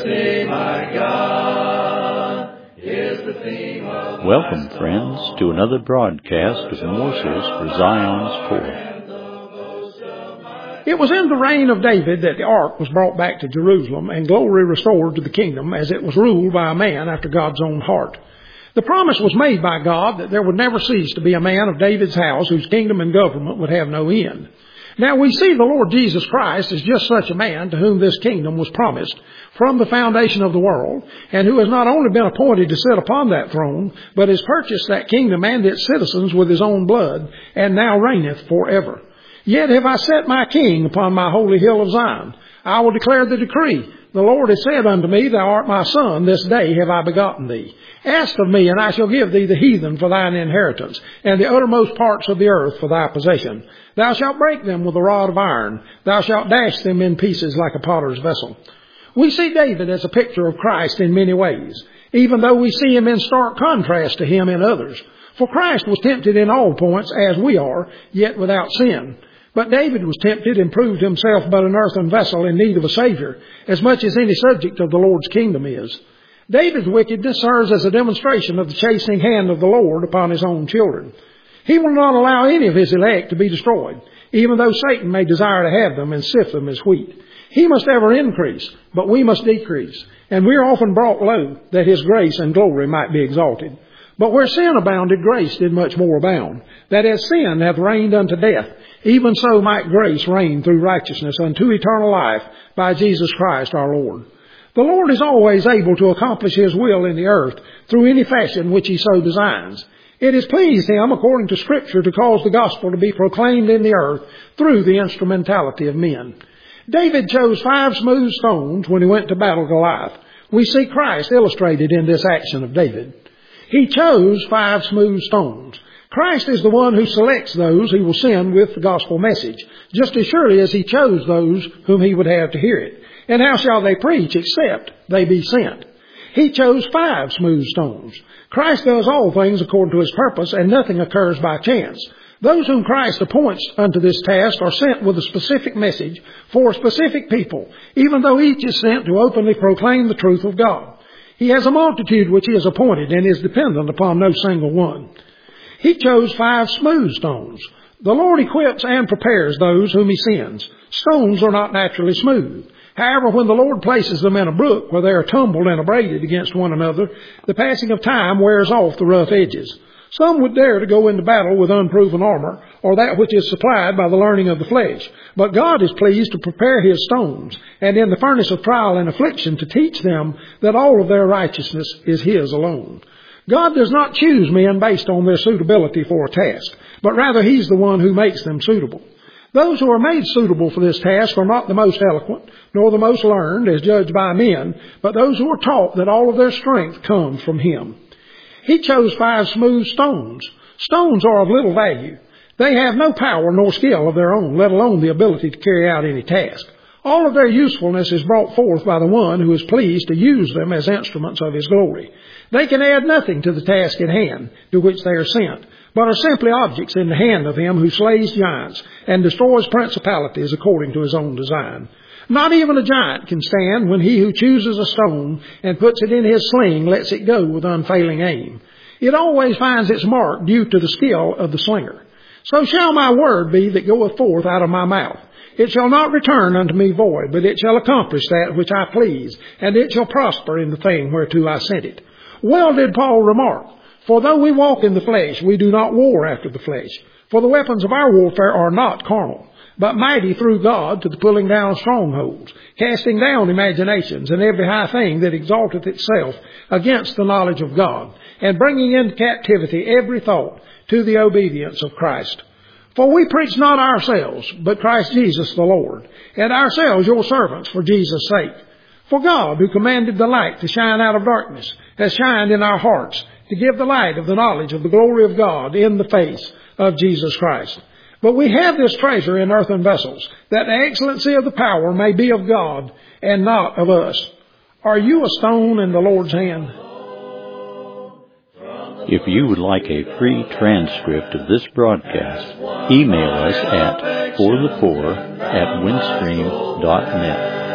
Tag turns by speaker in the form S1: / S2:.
S1: Liberty, my God, is the theme of
S2: Welcome, friends, to another broadcast of Morsels for Zion's Poor.
S3: It was in the reign of David that the ark was brought back to Jerusalem and glory restored to the kingdom, as it was ruled by a man after God's own heart. The promise was made by God that there would never cease to be a man of David's house whose kingdom and government would have no end. Now we see the Lord Jesus Christ as just such a man to whom this kingdom was promised from the foundation of the world, and who has not only been appointed to sit upon that throne, but has purchased that kingdom and its citizens with his own blood, and now reigneth forever. Yet have I set my king upon my holy hill of Zion. I will declare the decree. The Lord has said unto me, Thou art my son, this day have I begotten thee. Ask of me, and I shall give thee the heathen for thine inheritance, and the uttermost parts of the earth for thy possession. Thou shalt break them with a rod of iron. Thou shalt dash them in pieces like a potter's vessel. We see David as a picture of Christ in many ways, even though we see him in stark contrast to him in others. For Christ was tempted in all points as we are, yet without sin. But David was tempted and proved himself but an earthen vessel in need of a Savior, as much as any subject of the Lord's kingdom is. David's wickedness serves as a demonstration of the chastening hand of the Lord upon his own children. He will not allow any of his elect to be destroyed, even though Satan may desire to have them and sift them as wheat. He must ever increase, but we must decrease. And we are often brought low, that his grace and glory might be exalted. But where sin abounded, grace did much more abound. That as sin hath reigned unto death, even so might grace reign through righteousness unto eternal life by Jesus Christ our Lord. The Lord is always able to accomplish His will in the earth through any fashion which He so designs. It has pleased Him, according to Scripture, to cause the gospel to be proclaimed in the earth through the instrumentality of men. David chose 5 smooth stones when he went to battle Goliath. We see Christ illustrated in this action of David. He chose 5 smooth stones. Christ is the one who selects those He will send with the gospel message, just as surely as He chose those whom He would have to hear it. And how shall they preach except they be sent? He chose 5 smooth stones. Christ does all things according to His purpose, and nothing occurs by chance. Those whom Christ appoints unto this task are sent with a specific message for specific people, even though each is sent to openly proclaim the truth of God. He has a multitude which He has appointed and is dependent upon no single one. He chose 5 smooth stones. The Lord equips and prepares those whom He sends. Stones are not naturally smooth. However, when the Lord places them in a brook where they are tumbled and abraded against one another, the passing of time wears off the rough edges. Some would dare to go into battle with unproven armor, or that which is supplied by the learning of the flesh. But God is pleased to prepare His stones, and in the furnace of trial and affliction to teach them that all of their righteousness is His alone. God does not choose men based on their suitability for a task, but rather He's the one who makes them suitable. Those who are made suitable for this task are not the most eloquent, nor the most learned, as judged by men, but those who are taught that all of their strength comes from Him. He chose 5 smooth stones. Stones are of little value. They have no power nor skill of their own, let alone the ability to carry out any task. All of their usefulness is brought forth by the one who is pleased to use them as instruments of His glory. They can add nothing to the task at hand to which they are sent, but are simply objects in the hand of Him who slays giants and destroys principalities according to His own design. Not even a giant can stand when he who chooses a stone and puts it in his sling lets it go with unfailing aim. It always finds its mark due to the skill of the slinger. So shall my word be that goeth forth out of my mouth. It shall not return unto me void, but it shall accomplish that which I please, and it shall prosper in the thing whereto I sent it. Well did Paul remark, For though we walk in the flesh, we do not war after the flesh. For the weapons of our warfare are not carnal, but mighty through God to the pulling down of strongholds, casting down imaginations and every high thing that exalteth itself against the knowledge of God, and bringing into captivity every thought to the obedience of Christ. For we preach not ourselves, but Christ Jesus the Lord, and ourselves your servants for Jesus' sake. For God, who commanded the light to shine out of darkness, has shined in our hearts to give the light of the knowledge of the glory of God in the face of Jesus Christ. But we have this treasure in earthen vessels, that the excellency of the power may be of God and not of us. Are you a stone in the Lord's hand?
S2: If you would like a free transcript of this broadcast, email us at forthepoor@windstream.net.